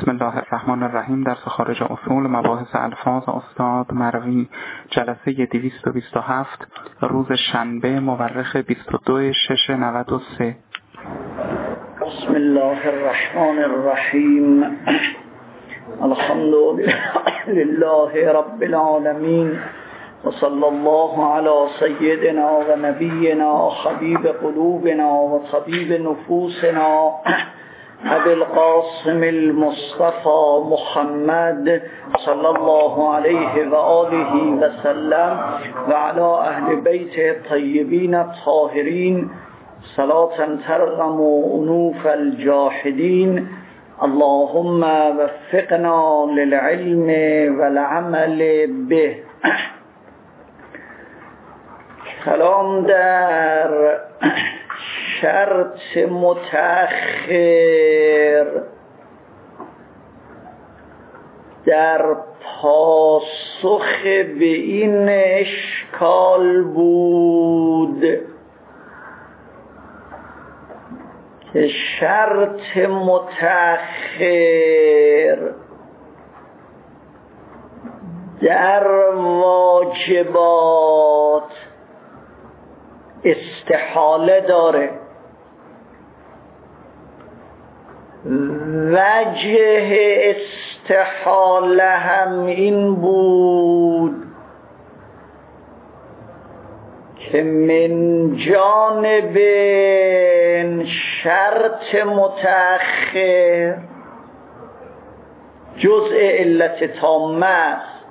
بسم الله الرحمن الرحیم. درس خارج اصول مباحث الفاظ استاد مروی، جلسه 227، روز شنبه مورخ 22/6/93. بسم الله الرحمن الرحیم. الحمد لله رب العالمین و صلی الله علی سیدنا و نبینا حبیب قلوبنا و طبیب نفوسنا ابی القاسم المصطفى محمد صلی الله علیه و آله و سلم و علی اهل بیت الطیبین الطاهرین صلاة ترغم انوف الجاحدین. اللهم وفقنا للعلم والعمل به. کلام در شرط متأخر در پاسخ به این اشکال بود که شرط متأخر در واجبات استحاله داره. وجه استحاله هم این بود که من جانب شرط متأخر جزء علت تامه است،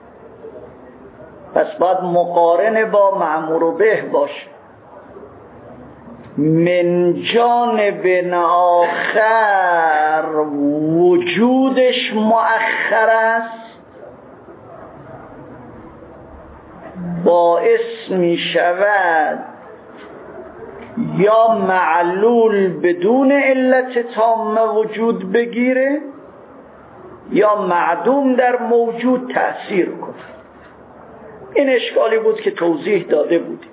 پس باید مقارن با مأمور به باشه. من جانب آخر وجودش مؤخر است، باعث می شود یا معلول بدون علت تامه وجود بگیره یا معدوم در موجود تأثیر کنه. این اشکالی بود که توضیح داده بودیم.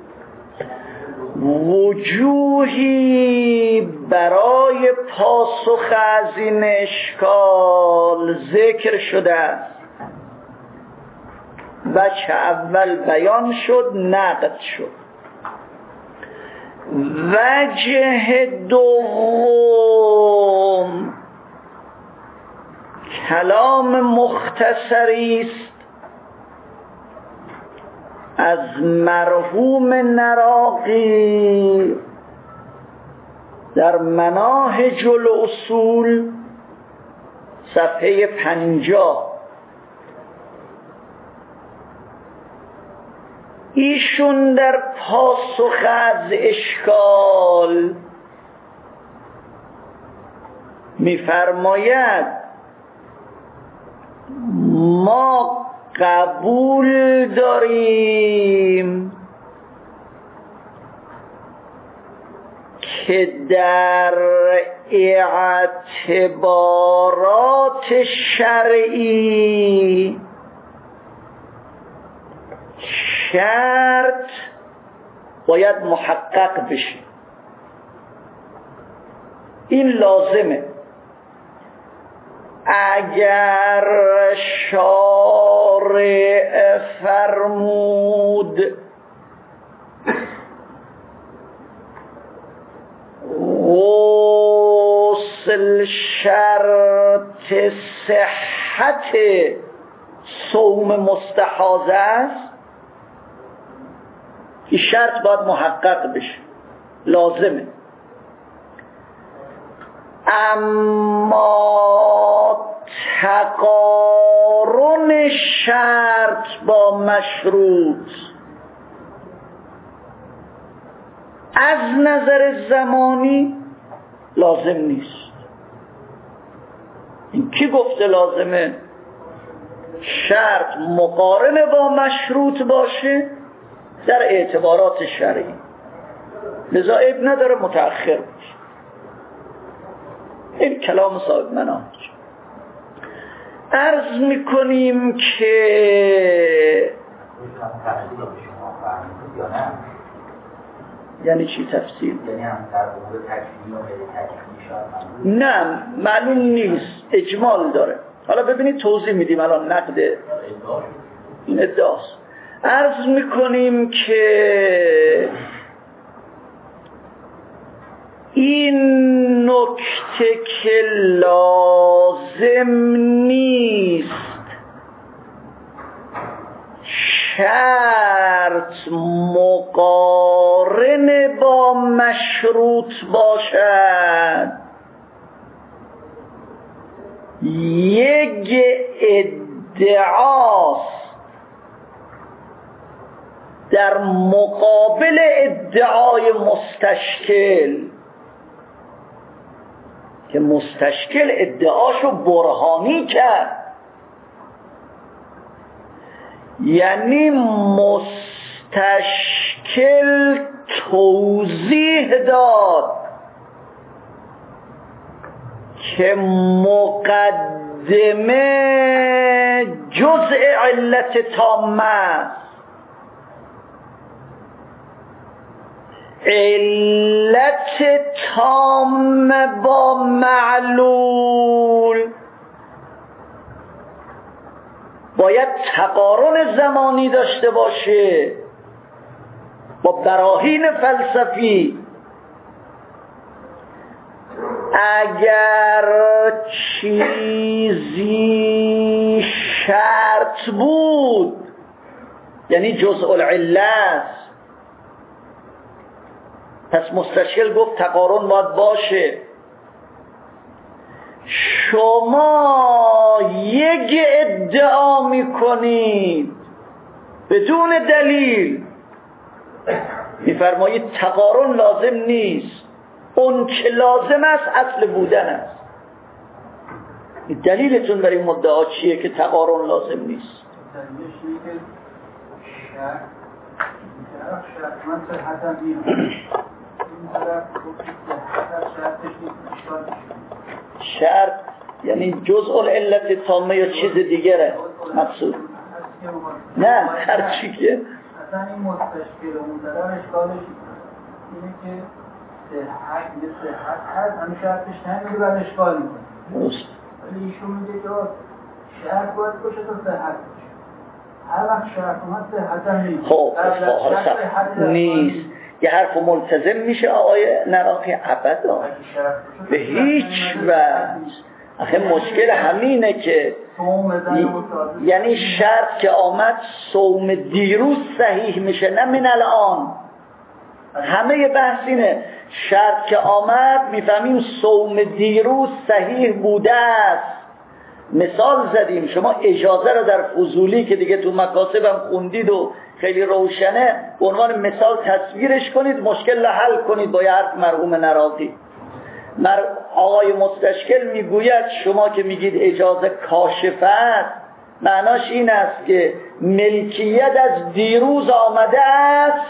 وجوهی برای پاسخ از این اشکال ذکر شده است. وجه اول بیان شد، نقد شد. وجه دوم کلام مختصری است از مرحوم نراقی در مناهج الاصول صفحه 50. ایشون در پاسخ از اشکال می‌فرماید ما قبول داریم که در اعتبارات شرعی شرط باید محقق بشه. این لازمه. اگر شارع فرمود غسل شرط صحت صوم مستحاض است، این شرط باید محقق بشه، لازمه. اما تقارن شرط با مشروط از نظر زمانی لازم نیست. این کی گفته لازمه؟ شرط مقارن با مشروط باشه در اعتبارات شرعی، لذا عیب نداره متأخر باشه. این کلام صاحب منهج. عرض میکنیم که یعنی چی تفسیر؟ یعنی هم در امور تکوینی و غیر تکوینی شاید نه معلوم نیست، اجمال داره. حالا ببینید توضیح میدیم الان نقد این ادعاست. عرض میکنیم که این نکته که لازم نیست شرط مقارن با مشروط باشد، یک ادعاست در مقابل ادعای مستشکل که مستشکل ادعاشو برهانی کرد، یعنی مستشکل توضیح داد که مقدمه جزء علت تامه است، علت تامه با معلول باید تقارن زمانی داشته باشه با براهین فلسفی. اگر چیزی شرط بود یعنی جزء العله، پس مستشکل گفت تقارن باید باشه. شما یک ادعا میکنید بدون دلیل، میفرمایید تقارن لازم نیست، اون که لازم است اصل بودن است. دلیلتون برای مدعا چیه که تقارن لازم نیست؟ شرط یعنی جزء العلت تامه یا چیز دیگره مقصود؟ نه هر چی که اصلا این مستشکل و مدلر اشکالش اینه که صحت هست، همین شرطش نمیده بعد اشکال میکنه. درست. ولی ایشون میگه که شرط باید باشه تا صحت باشه. هر وقت شرط اومد صحت هم نیست. خب نیست. یه حرف ملتزم میشه آقای نراقی ابدا به هیچ وجه. آخه مشکل همینه که یعنی شرط که آمد صوم دیروز صحیح میشه نه من الان. همه بحث اینه شرط که آمد میفهمیم صوم دیروز صحیح بوده است. مثال زدیم، شما اجازه رو در فضولی که دیگه تو مکاسب هم خوندید و خیلی روشنه به عنوان مثال تصویرش کنید، مشکل رو حل کنید با یه حرف مرحوم نراقی. آقای مستشکل میگوید شما که میگید اجازه کاشفه است، معناش این است که ملکیت از دیروز آمده است،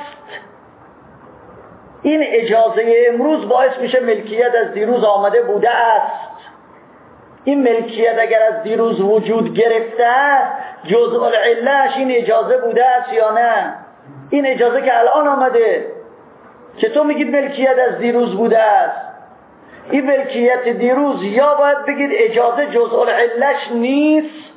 این اجازه امروز باعث میشه ملکیت از دیروز آمده بوده است. این ملکیت اگر از دیروز وجود گرفته است جزء العلهش این اجازه بوده است یا نه؟ این اجازه که الان آمده که تو میگید ملکیت از دیروز بوده است، این ملکیت دیروز یا باید بگید اجازه جزء العلهش نیست.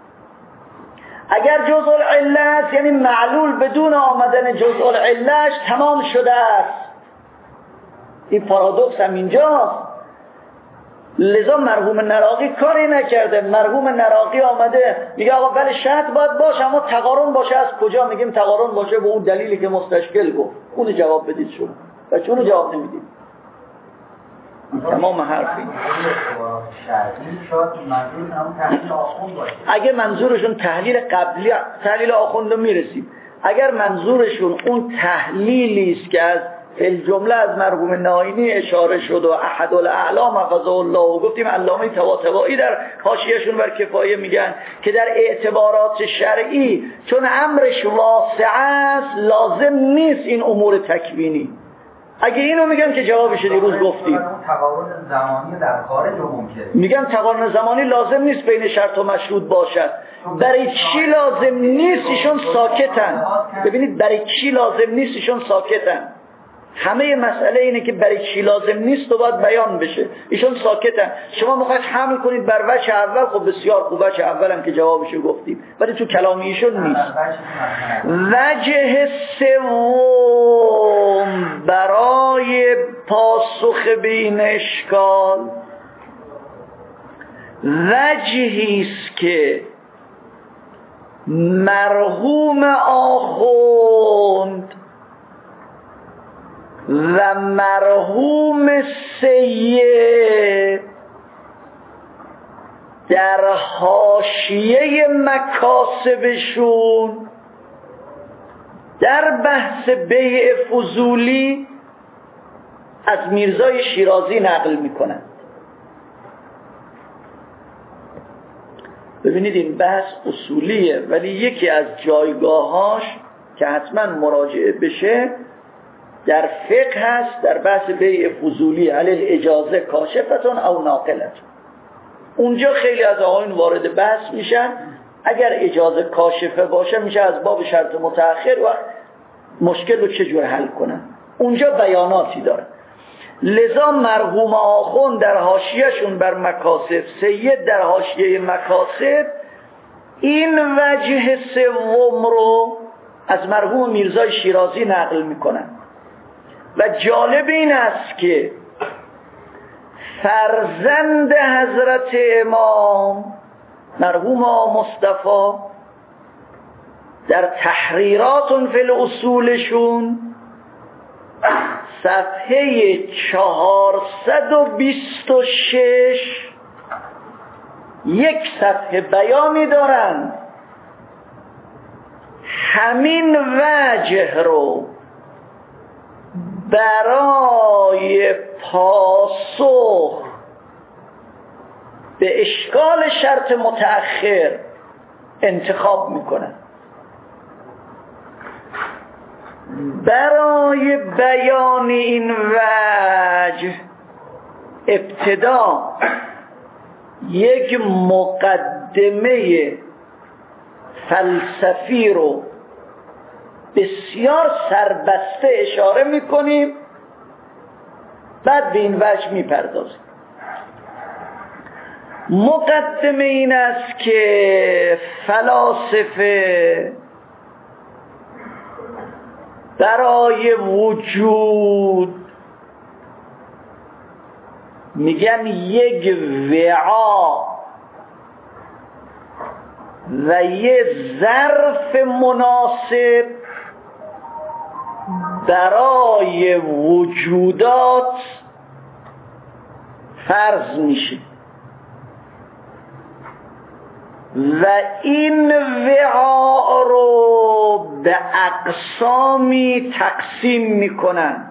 اگر جزء العله است یعنی معلول بدون آمدن جزء العلهش تمام شده است. این پارادوکس هم اینجاست. لذا مرحوم نراقی کاری نکرده. مرحوم نراقی آمده میگه آقا بله شرط باید باشه اما تقارن باشه. از کجا میگیم تقارن باشه؟ به اون دلیلی که مستشکل گفت. اونو جواب بدید شما. بچه اونو جواب نمیدید. تمام حرفی. اگه منظورشون تحلیل قبلی، تحلیل آخوند رو میرسیم. اگر منظورشون اون تحلیلی است که از الجمله از مرحوم ناینی اشاره شد و احد الاعلام حفظه الله و گفتیم علامه طباطبایی در حاشیه‌شون بر کفایه میگن که در اعتبارات شرعی چون امرش واسع است لازم نیست این امور تکوینی. اگه اینو میگن که جوابش دیروز گفتیم تقارن زمانی در خارج ممکنه. میگن تقارن زمانی لازم نیست بین شرط و مشروط باشد. برای چی لازم نیست؟ ایشون ساکتن. ببینید برای چی لازم نیست؟ ایشون ساکتن. همه مسئله اینه که برای چی لازم نیست و باید بیان بشه. ایشون ساکتن. شما میخواید حمل کنید بر وجه اول، خب بسیار خوب، وجه اولم که جوابشو گفتیم، ولی تو کلام ایشون نیست. وجه سوم برای پاسخ به این اشکال وجهیست که مرحوم آخوند و مرحوم سید در حاشیه مکاسبشون در بحث بیع فضولی از میرزای شیرازی نقل میکنند. ببینید این بحث اصولیه، ولی یکی از جایگاهاش که حتما مراجعه بشه در فقه هست، در بحث بیع فضولی علی اجازه کاشفتون او ناقلتون. اونجا خیلی از آقایون وارد بحث میشن، اگر اجازه کاشفه باشه میشه از باب شرط متأخر و مشکل رو چجور حل کنن. اونجا بیاناتی داره. لذا مرحوم آخوند در حاشیه‌شون بر مکاسب، سید در حاشیه مکاسب، این وجه سوم رو از مرحوم میرزای شیرازی نقل میکنن. و جالب این است که فرزند حضرت امام مرحوم مصطفی در تحریرات فی الاصولشون صفحه 426 یک صفحه بیانی دارند همین وجه رو برای پاسخ به اشکال شرط متأخر انتخاب میکنن. برای بیان این وجه ابتدا یک مقدمه فلسفی رو بسیار سربسته اشاره میکنیم، بعد به این وجه میپردازیم. مقدمه این است که فلاسفه برای وجود میگن یک وعا و یک ظرف مناسب برای وجودات فرض میشه و این وعا رو به اقسامی تقسیم میکنن،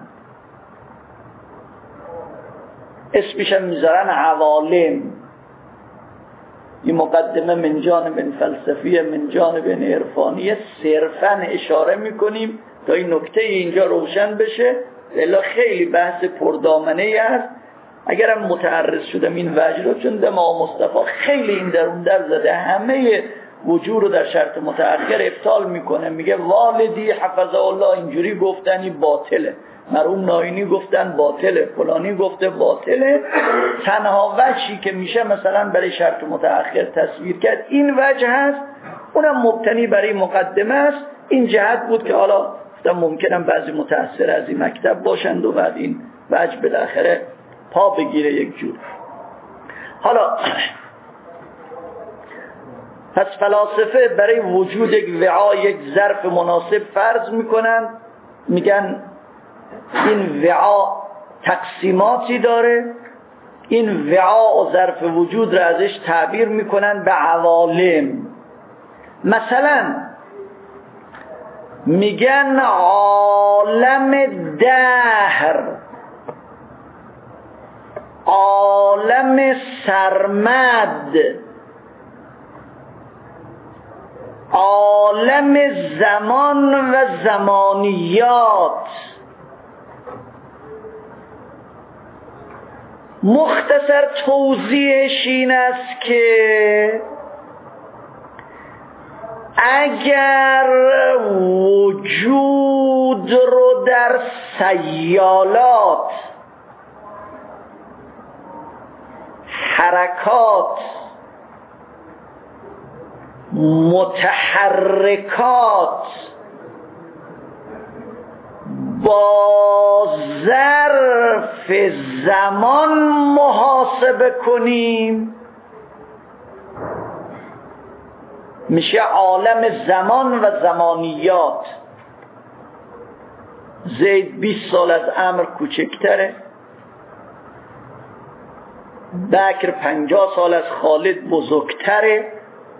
اسمش هم میذارن عوالم. این مقدمه من جانب فلسفی من جانب عرفانی صرفا اشاره میکنیم تا این نکته اینجا روشن بشه، الا خیلی بحث پردامنه است. اگرم متعرض شدم این وجه رو، چون امام مصطفی خیلی این درون در زده، همه وجود رو در شرط متأخر ابطال میکنه. میگه والدی حفظه الله اینجوری گفتنی باطله، مرحوم ناینی گفتن باطله، فلانی گفته باطله. تنها وجهی که میشه مثلا برای شرط متأخر تصویر کرد این وجه هست، اونم مبتنی برای مقدمه است. این جهت بود که حالا ممکنم بعضی متأثر از این مکتب باشند و بعد این وجه بالاخره پا بگیره یک جور. حالا پس فلاسفه برای وجود یک وعا یک ظرف مناسب فرض میکنن، میگن این وعا تقسیماتی داره، این وعا و ظرف وجود را ازش تعبیر میکنن به عوالم. مثلا میگن عالم دهر، عالم سرمد، عالم زمان و زمانیات. مختصر توضیحش این است که اگر وجود رو در سیالات، حرکات، متحرکات با ظرف زمان محاسبه کنیم میشه عالم زمان و زمانیات. زید 20 سال از عمرو کوچکتره، بکر 50 سال از خالد بزرگتره.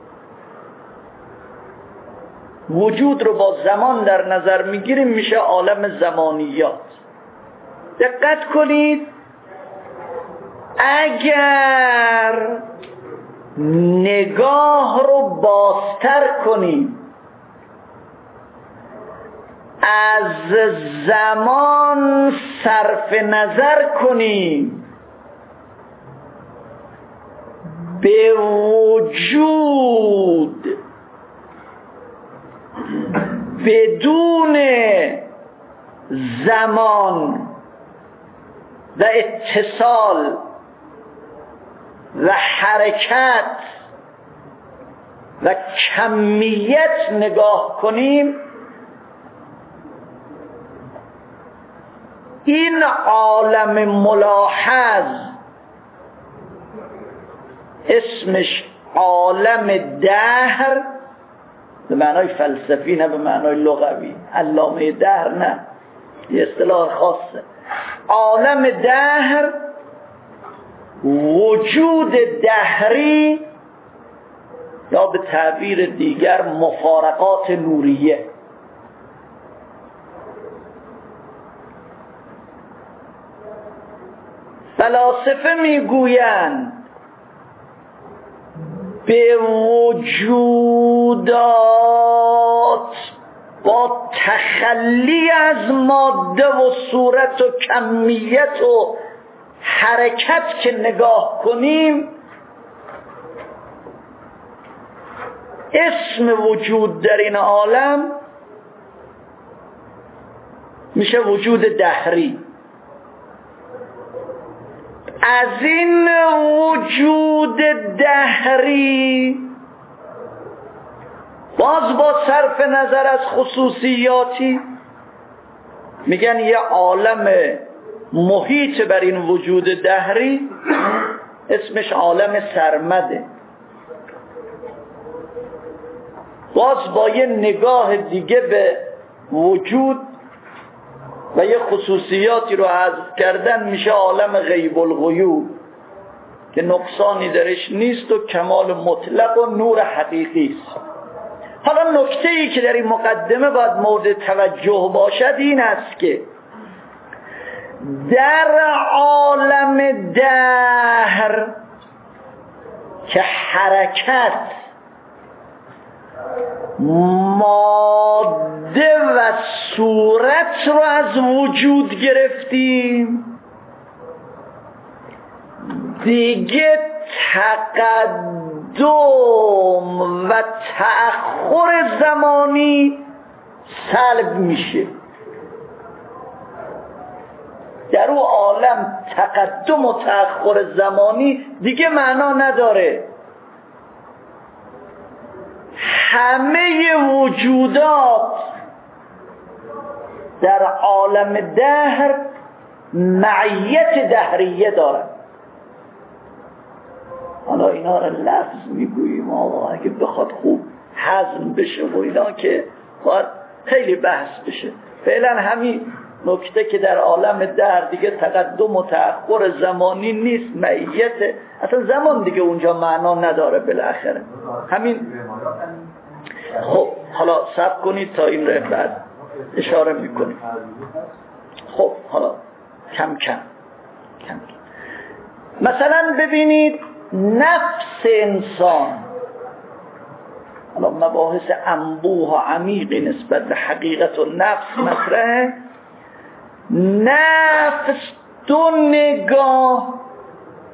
وجود رو با زمان در نظر میگیریم میشه عالم زمانیات. دقت کنید، اگر نگاه رو بازتر کنیم، از زمان صرف نظر کنیم، به وجود بدون زمان و اتصال و حرکت و کمیت نگاه کنیم، این عالم ملاحظ اسمش عالم دهر، به معنای فلسفی نه به معنای لغوی، علامه دهر نه، یه اصطلاح خاصه. عالم دهر وجود دهری یا به تعبیر دیگر مفارقات نوریه. فلاسفه میگویند به وجودات با تخلی از ماده و صورت و کمیت و حرکت که نگاه کنیم، اسم وجود در این عالم میشه وجود دهری. از این وجود دهری باز با صرف نظر از خصوصیاتی میگن یه عالم محیط بر این وجود دهری اسمش عالم سرمده. باز با یه نگاه دیگه به وجود و یه خصوصیاتی رو حذف کردن میشه عالم غیب الغیوب که نقصانی درش نیست و کمال مطلق و نور حقیقی است. حالا نکته‌ای که در این مقدمه باید مورد توجه باشد این است که در عالم دهر که حرکت، ماده و صورت رو از وجود گرفتیم، دیگه تقدم و تأخر زمانی سلب میشه. در اون عالم تقدم و تأخر زمانی دیگه معنا نداره. همه وجودات در عالم دهر معیت دهریه دارن. حالا اینا رو لفظ میگوییم آقا اگه بخواد خوب هضم بشه و اینا که باید خیلی بحث بشه. فعلا همین نکته که در عالم دهر دیگه تقدم و تأخر زمانی نیست، معیت، اصلا زمان دیگه اونجا معنا نداره بالاخره. همین. خب حالا صبر کنید تا این رو بعد اشاره میکنیم. خب حالا کم کم مثلا ببینید نفس انسان، حالا مباحث انبوه و عمیقی نسبت به حقیقت و نفس مطرحه. نفس دو نگاه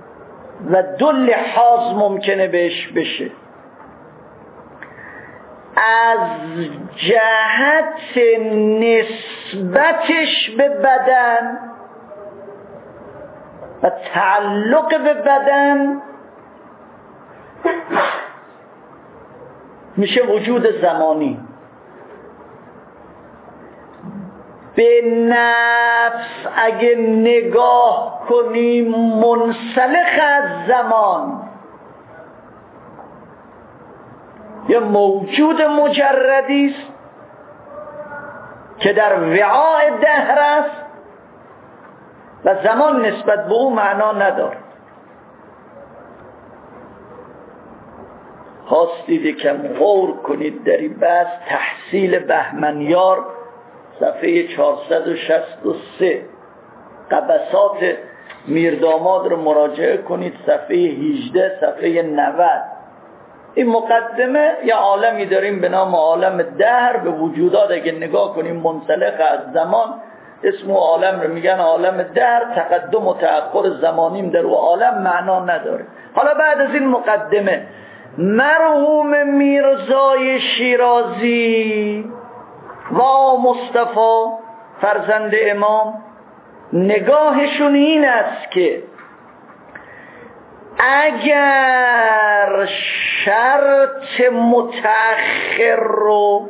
و دو لحاظ ممکنه بهش بشه. از جهت نسبتش به بدن و تعلق به بدن میشه وجود زمانی. به نفس اگه نگاه کنیم منسلخ از زمان، یه موجود مجردی است که در وعاء دهر است و زمان نسبت به او معنا نداره. خواستید یکم غور کنید در این بحث، تحصیل بهمنیار صفحه 463 قبسات میرداماد رو مراجعه کنید، صفحه 18 صفحه 90. این مقدمه یه عالمی داریم به نام عالم دهر، به وجودات اگه نگاه کنیم منسلخ از زمان، اسم و عالم رو میگن عالم دهر. تقدم و تأخر زمانیم در او عالم معنا نداره. حالا بعد از این مقدمه، مرحوم میرزای شیرازی و مصطفی فرزند امام نگاهشون این است که اگر شرط متأخر رو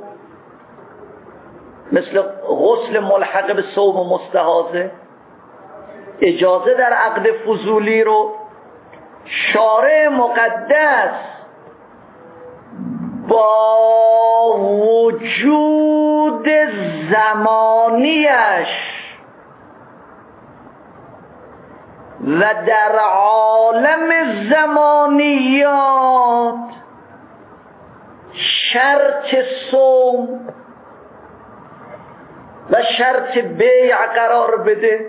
مثل غسل ملحق به صوم و مستحاضه، اجازه در عقد فضولی رو شارع مقدس با وجود زمانیش و در عالم زمانیات شرط صوم و شرط بیع قرار بده،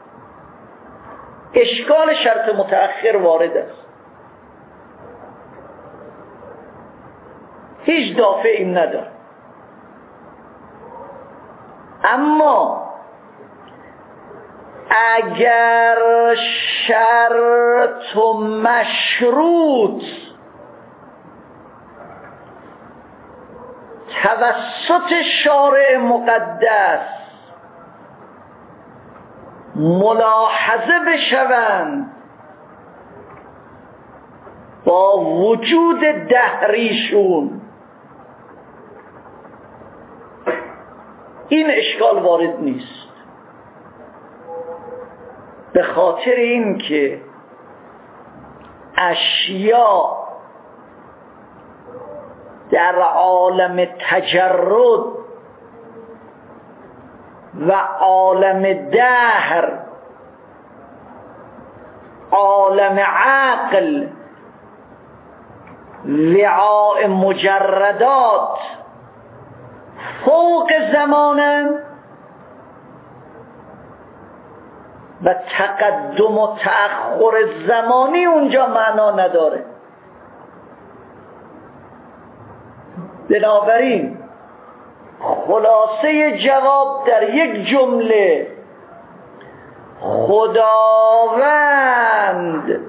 اشکال شرط متأخر وارد است. هیچ دافعی نداره. اما اگر شرط و مشروط توسط شارع مقدس ملاحظه بشوند با وجود دهریشون، این اشکال وارد نیست. به خاطر این که اشیاء در عالم تجرد و عالم دهر، عالم عقل، وعاء مجردات فوق زمانن و تقدم و تأخر زمانی اونجا معنا نداره. بنابراین خلاصه جواب در یک جمله، خداوند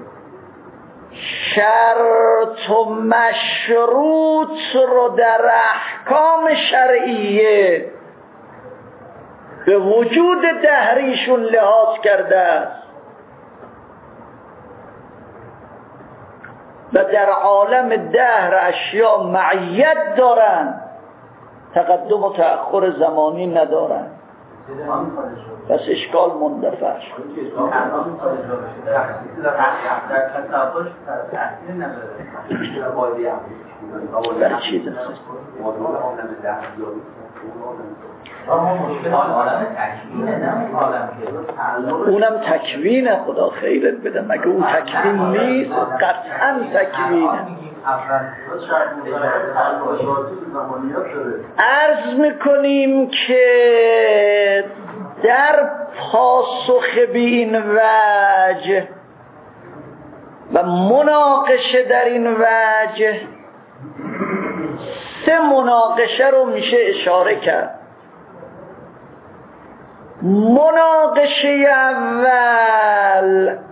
شرط و مشروط رو در احکام شرعیه به وجود دهریشون لحاظ کرده است و در عالم دهر اشیاء معیت دارن، تقدم و تأخر زمانی ندارن. پس اشکال مندفع شد. در چی دست؟ اونم تکوینه. خدا خیرت بده، مگه اون تکوین نیست؟ قطعا تکوینه. عرض میکنیم که در پاسخ به این وجه و مناقشه در این وجه 3 مناقشه رو میشه اشاره کرد. مناقشه اول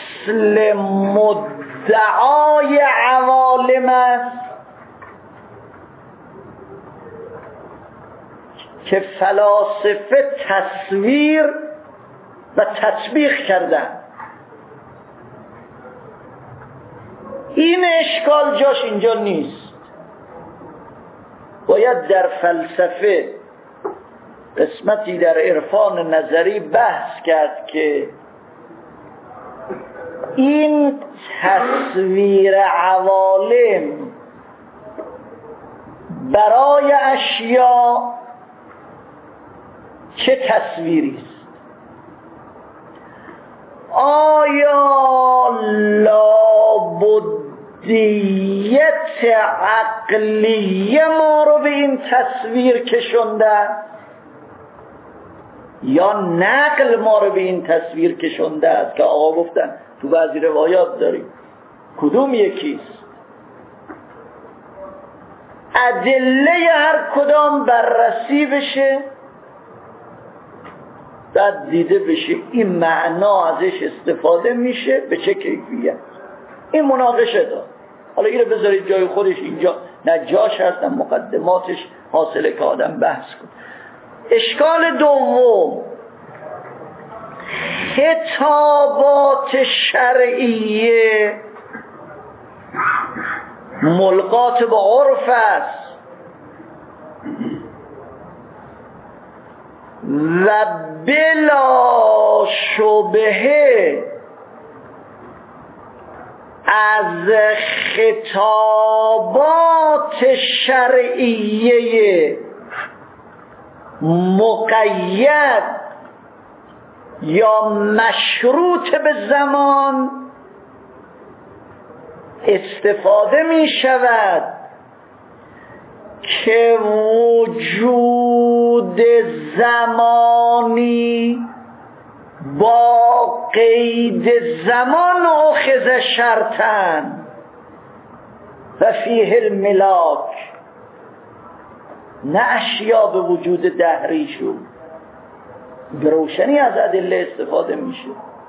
اصل مدعای عوالم است که فلاسفه تصویر و تطبیق کردن. این اشکال جاش اینجا نیست. باید در فلسفه قسمتی در عرفان نظری بحث کرد که این تصویر عوالم برای اشیاء چه تصویری است؟ آیا لابدیت عقلیه ما رو به این تصویر کشونده یا نقل ما رو به این تصویر کشونده است که آقا گفتن تو بعضی روایات داریم؟ کدوم یکیست؟ ادله هر کدام بررسی بشه، بعد دیده بشه این معنا ازش استفاده میشه به چه کیفیت. این مناقشه دار. حالا اینو بذارید جای خودش، اینجا نه جاش هست نه مقدماتش حاصله که آدم بحث کنه. اشکال دوم، خطابات شرعیه ملقات به عرف است و بلا شبهه از خطابات شرعیه مقید یا مشروط به زمان استفاده می شود که وجود زمانی با قید زمان اخذ شرطن و فیه الملاک، نه اشیا به وجود دهری شد. به روشنی از ادله استفاده میشه.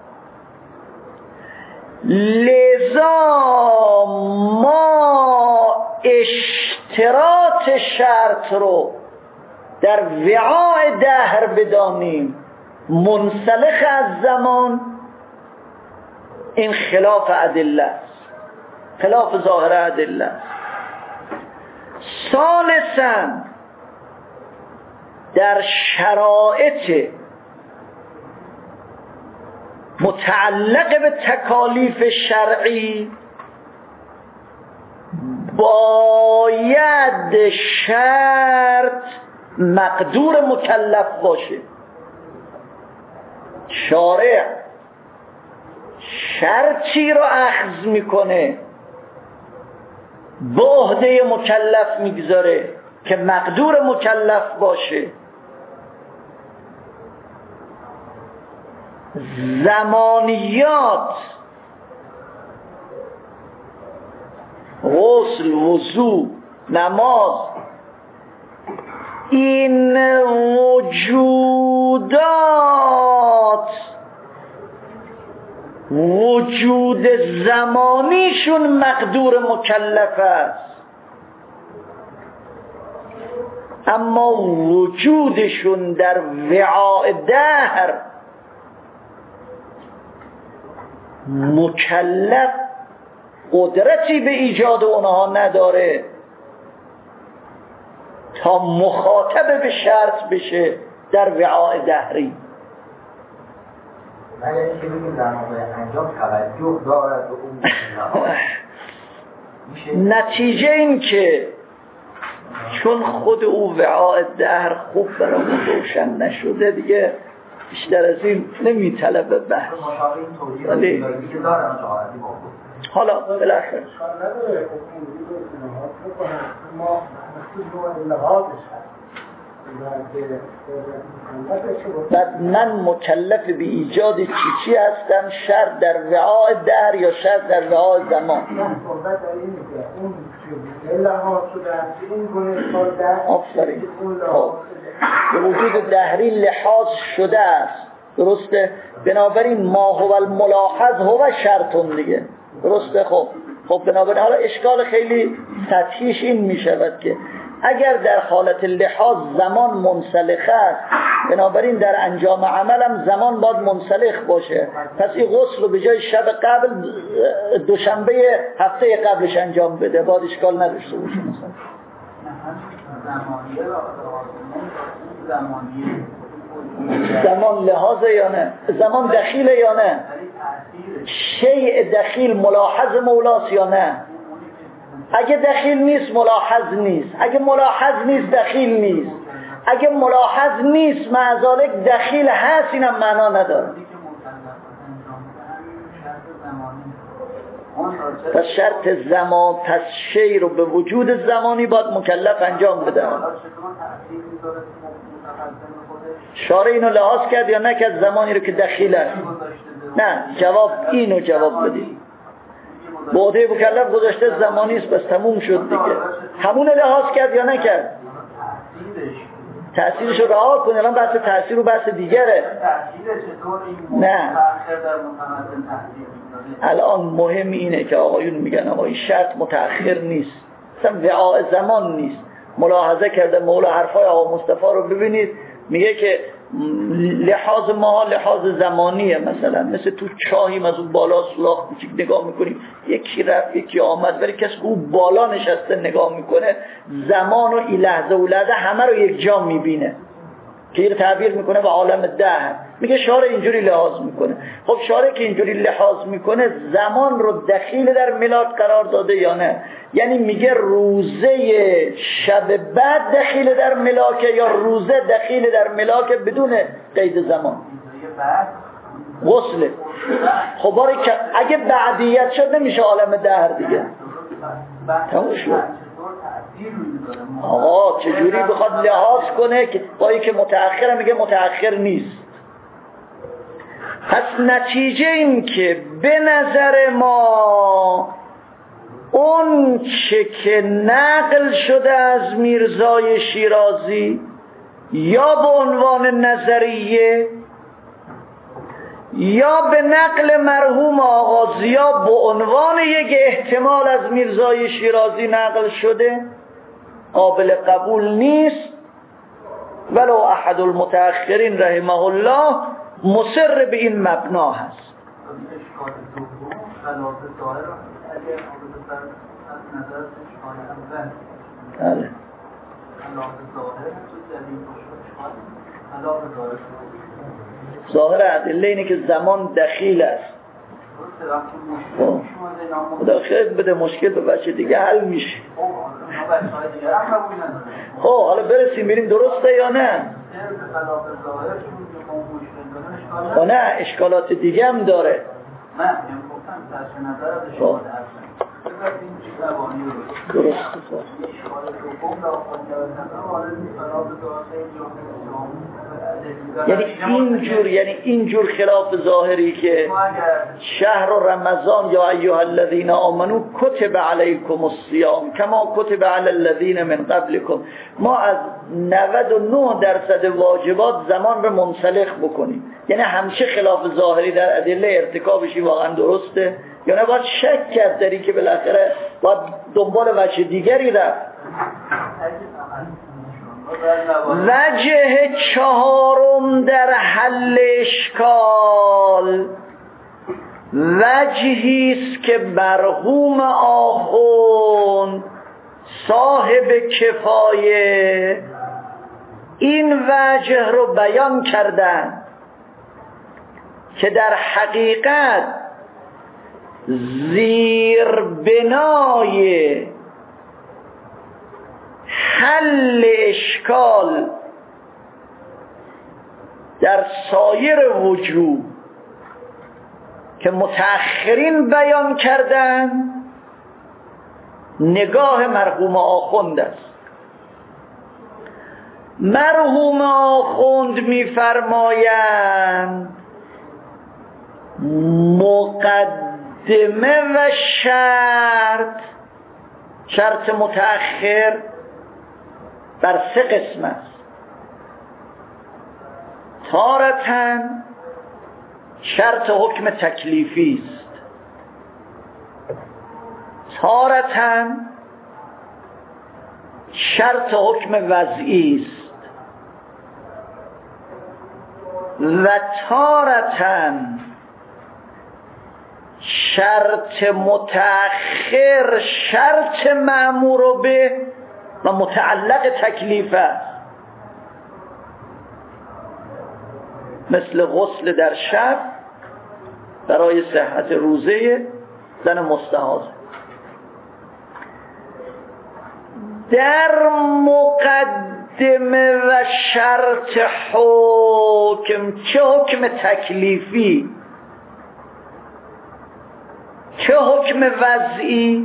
لذا ما اشتراط شرط رو در وعاء دهر بدانیم منسلخ از زمان، این خلاف ادله است، خلاف ظاهر ادله است. ثالثاً در شرایط متعلق به تکالیف شرعی باید شرط مقدور مکلف باشه. شارع شرطی رو اخذ میکنه به عهده مکلف میگذاره که مقدور مکلف باشه. زمانیات غسل، وضو، نماز، این وجودات وجود زمانیشون مقدور مکلف است، اما وجودشون در وعاء دهر مکلف قدرتی به ایجاد اونها نداره تا مخاطب به شرط بشه در وعاء دهری. اگر که بگیم در موقع انجام توجه دارد به اون نتیجه این که چون خود او وعاء دهر خوب برامون روشن نشده دیگه بیشتر از این نمیطلبه بحث. حالا بالاخره بعد من مکلف به ایجاد چی هستم؟ شرط در وعاء دهر یا شرط در وعاء زمان؟ آفرین. به وجود دهری لحاظ شده است، درسته؟ بنابراین ما هو الملاحظ هو شرطون دیگه، درسته؟ خب بنابراین حالا اشکال خیلی سطحیش این می شود که اگر در حالت لحاظ زمان منسلخ است، بنابراین در انجام عملم زمان باید منسلخ باشه. پس این غسل رو به جای شب قبل دوشنبه هفته قبلش انجام بده، باید اشکال نداشته باشه. مثلا زمان لحاظه یا نه؟ زمان دخیله یا نه؟ شیء دخیل ملاحظ مولاست یا نه؟ اگه دخیل نیست ملاحظ نیست، اگه ملاحظ نیست دخیل نیست، اگه ملاحظ نیست معذالک دخیل هست، اینم معنا نداره. پس شرط زمان، پس شی رو به وجود زمانی باید مکلف انجام بده. شارع اینو لحاظ کرد یا نکرد زمانی رو که دخیل است؟ نه، جواب اینو جواب بدید. بعده مکلف گذاشته زمانی است، بس تموم شد دیگه. همون لحاظ کرد یا نکرد؟ تأثیرش رو رها کنه. الان بحث تأثیر و بحث دیگره. نه، الان مهم اینه که آقایون میگن آقای شرط متأخر نیست، مثلا وعاء زمان نیست. ملاحظه کرده مولا حرفای آقا مصطفی رو ببینید، میگه که لحاظ ما لحاظ زمانیه. مثلا مثل تو چاهیم از اون بالا سوراخ کوچیک نگاه میکنیم، یکی رفت یکی آمد، ولی کسی که اون بالا نشسته نگاه میکنه زمان و این لحظه و لحظه همه رو یک جا میبینه که این تعبیر میکنه به عالم ده. میگه شارع اینجوری لحاظ میکنه. خب شارع که اینجوری لحاظ میکنه زمان رو دخیل در میلاد قرار داده یا نه؟ یعنی میگه روزه شب بعد دخیل در ملاکه یا روزه دخیل در ملاکه بدون قید زمان؟ غسله. خب باری که اگه بعدیت شد نمیشه عالم دهر دیگه. تموم شد. آقا چجوری بخواد لحاظ کنه که بایی که متأخره میگه متأخر نیست؟ پس نتیجه این که به نظر ما اون چه که نقل شده از میرزای شیرازی یا به عنوان نظریه یا به نقل مرحوم آغازی یا به عنوان یک احتمال از میرزای شیرازی نقل شده قابل قبول نیست، ولو احد المتأخرین رحمه الله مصر به این مبنا هست. بله. ظاهر ادله اینه که زمان دخیل است. خدا خیر بده مشکل به بچه دیگه حل میشه. خب حالا برسیم ببینیم درسته یا نه. نه اشکالات دیگه هم داره. خب درسته. یعنی اینجور خلاف ظاهری که شهر رمضان یا ایها الذین آمنو کتب علیکم الصیام کما کتب علی الذین من قبلکم، ما از 99% واجبات زمان رو منسلخ بکنیم. یعنی همشه خلاف ظاهری در ادله ارتکابشی واقعا درسته یا نه؟ باید شک کرد داری که بالاخره باید دنبال وجه دیگری رفت. وجه چهارم در حل اشکال وجهیست که مرحوم آخوند صاحب کفایه این وجه رو بیان کردن که در حقیقت زیر بنای حل اشکال در سایر وجوه که متأخرین بیان کردن نگاه مرحوم آخوند است. مرحوم آخوند می‌فرمایند مقدمه و شرط متأخر بر 3 قسم است. تارةً شرط حکم تکلیفی است، تارةً شرط حکم وضعی است و تارتن شرط متأخر شرط مأمور به و متعلق تکلیف است، مثل غسل در شب برای صحت روزه زن مستحاض. در مقدمه و شرط حکم، چه حکم تکلیفی چه حکم وضعی،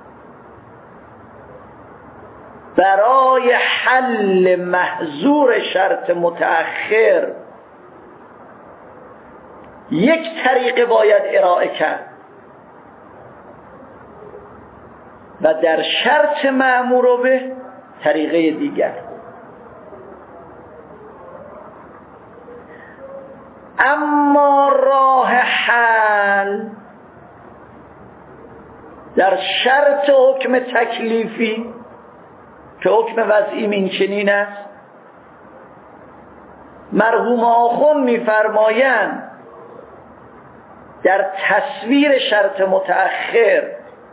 برای حل محظور شرط متأخر یک طریقه باید ارائه کرد و در شرط مأمور به طریقه دیگر. اما راه حل در شرط حکم تکلیفی که حکم وضعی این چنین است، مرحوم آخوند می‌فرمایند در تصویر شرط متأخر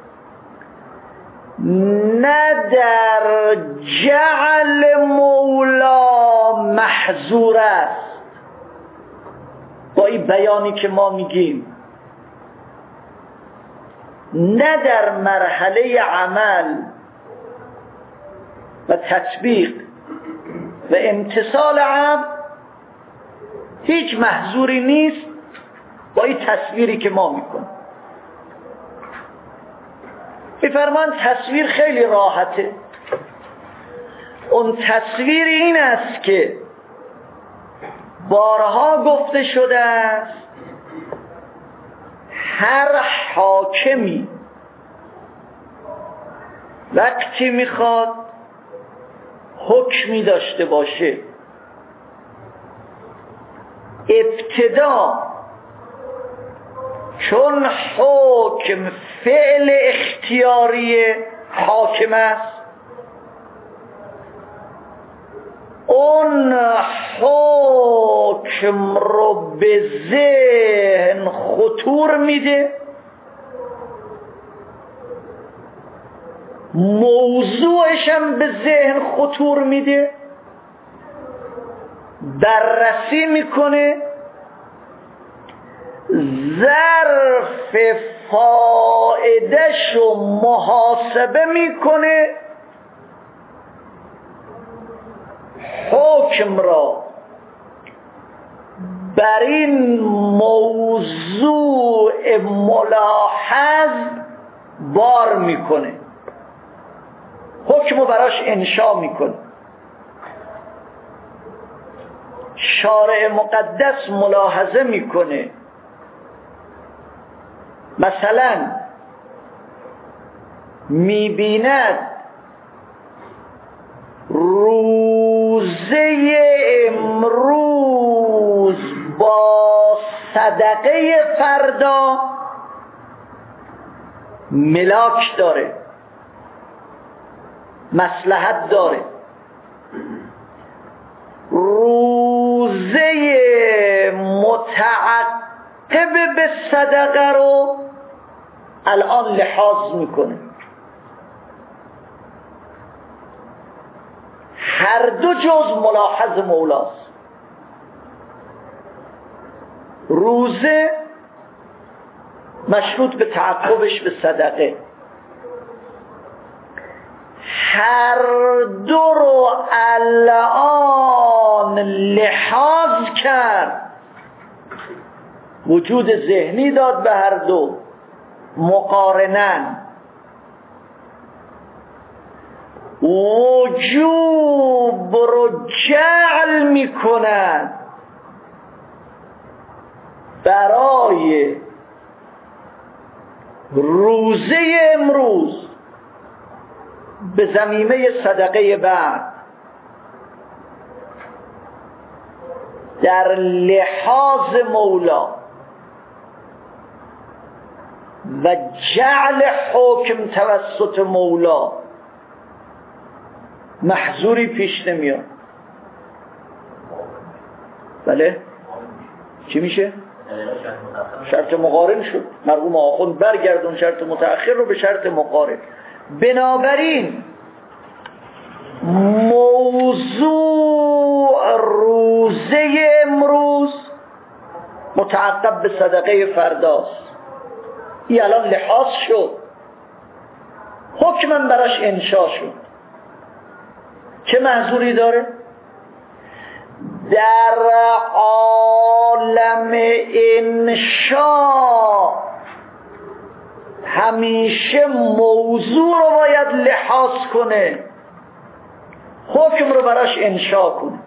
نه در جعل مولا محظور است، با این بیانی که ما میگیم، نه در مرحله عمل و تطبیق و امتثال عمل هیچ محظوری نیست با این تصویری که ما میکنیم. میفرمان تصویر خیلی راحته. اون تصویر این است که بارها گفته شده است هر حاکمی وقتی میخواد حکمی داشته باشه، ابتدا چون حکم فعل اختیاری حاکم است، اون حکم رو به ذهن خطور میده، موضوعش هم به ذهن خطور میده، بررسی میکنه، ظرف فائدهش رو محاسبه میکنه، حکم را بر این موضوع ملاحظ بار میکنه، حکم رو براش انشا میکنه. شارع مقدس ملاحظه میکنه، مثلا میبیند روزه امروز با صدقه فردا ملاک داره، مصلحت داره. روزه متعقب به صدقه رو الان لحاظ میکنه. هر دو جز ملاحظ مولاست. روزه مشروط به تعقبش به صدقه، هر دو رو الان لحاظ کرد، وجود ذهنی داد به هر دو، مقارنن، وجوب رو جعل میکنن برای روزه امروز به ضمیمه صدقه بعد، در لحاظ مولا و جعل حکم توسط مولا محظوری پیش نمیاد. بله چی میشه؟ شرط مقارن شد. مرحوم آخوند برگردون شرط متأخر رو به شرط مقارن. بنابراین موضوع روزه امروز متعقب به صدقه فرداست. این الان لحاظ شد، حکمم براش انشا شد. چه محظوری داره؟ در عالم انشا همیشه موضوع رو باید لحاظ کنه، حکم رو براش انشا کنه.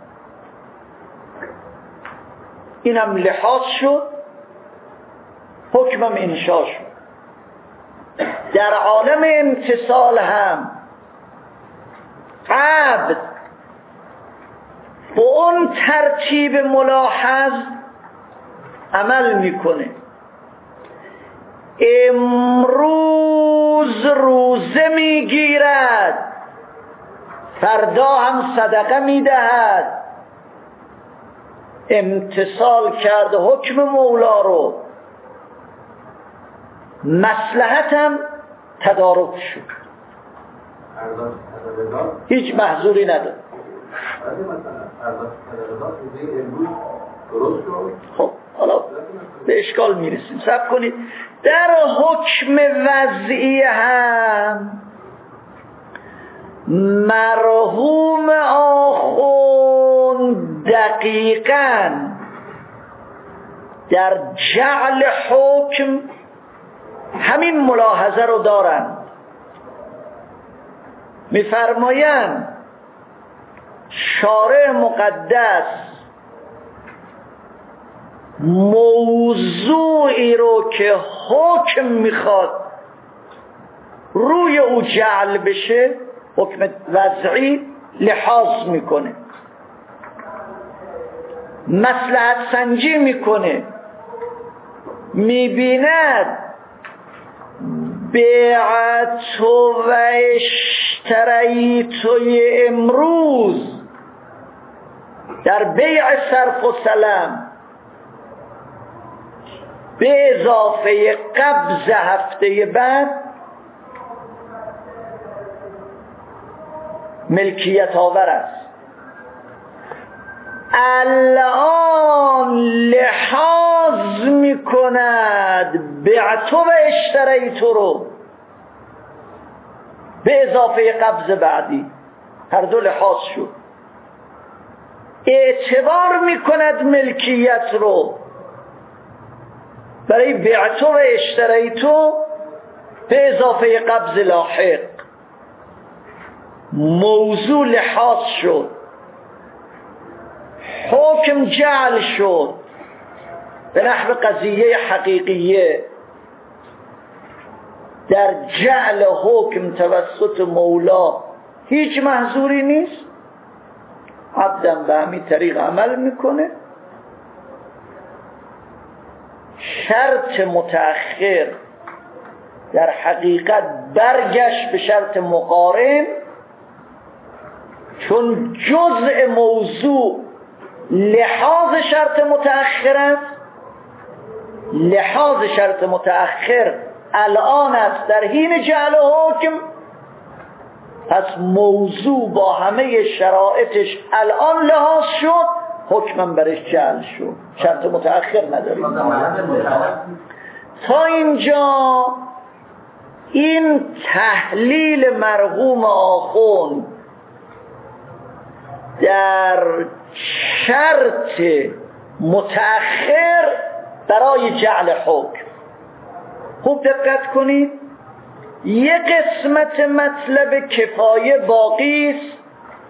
اینم لحاظ شد، حکمم انشا شد. در عالم امتصال هم عبد با اون ترتیب ملاحظ عمل میکنه. امروز روزه میگیرد، فردا هم صدقه میدهد. امتصال کرد حکم مولا رو، مصلحت هم تدارک شد، هیچ محظوری نداره. خب حالا به اشکال میرسیم، صبر کنید. در حکم وضعی هم مرحوم آخوند دقیقاً در جعل حکم همین ملاحظه رو دارند. میفرمایند شارع مقدس موضوعی رو که حکم میخواد روی او جعل بشه، حکم وضعی لحاظ میکنه، مصلحت سنجی میکنه، میبیند بیعت و اشتریتوی امروز در بیع صرف و سلم به اضافه قبض هفته بعد ملکیت آور است. الان لحاظ میکند بعتو و اشتریتو رو به اضافه قبض بعدی، هر دو لحاظ شد. اعتبار میکند ملکیت رو برای بعتو و اشتریتو به اضافه قبض لاحق. موضوع لحاظ شد، حکم جعل شد به نحو قضیه حقیقیه. در جعل حکم توسط مولا هیچ محظوری نیست، عبدم به همین طریق عمل میکنه. شرط متأخر در حقیقت برگشت به شرط مقارن، چون جزء موضوع لحاظ شرط متأخر است. لحاظ شرط متأخر الان است در حین جعل حکم، پس موضوع با همه شرایطش الان لحاظ شد، حکمم برش جعل شد، شرط متأخر نداریم. تا اینجا این تحلیل مرحوم آخوند در شرط متأخر برای جعل حکم. خوب دقت کنید، یک قسمت مطلب کفایه باقی است.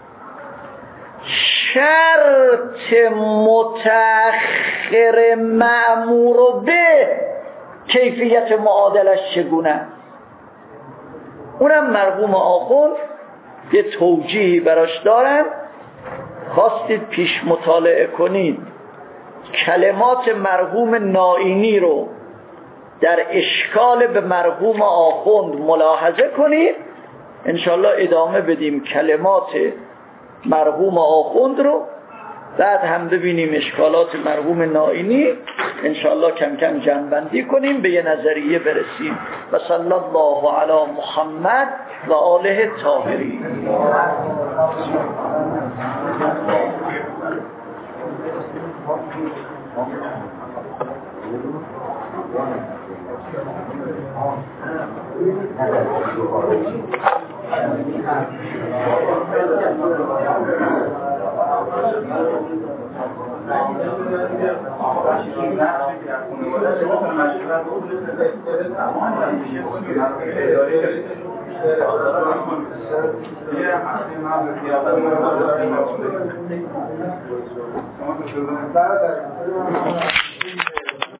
شرط متأخر مأمور به کیفیت معادلش چگونه است؟ اونم مرحوم آخوند یه توجیهی براش دارن. خواستید پیش مطالعه کنید کلمات مرحوم نائینی رو در اشکال به مرحوم آخوند ملاحظه کنید، انشالله ادامه بدیم کلمات مرحوم آخوند رو، بعد هم ببینیم اشکالات مرحوم نائینی، انشالله کم کم جمع‌بندی کنیم، به یه نظریه برسیم. و صلی الله علی محمد و آله الطاهرین. Yeah.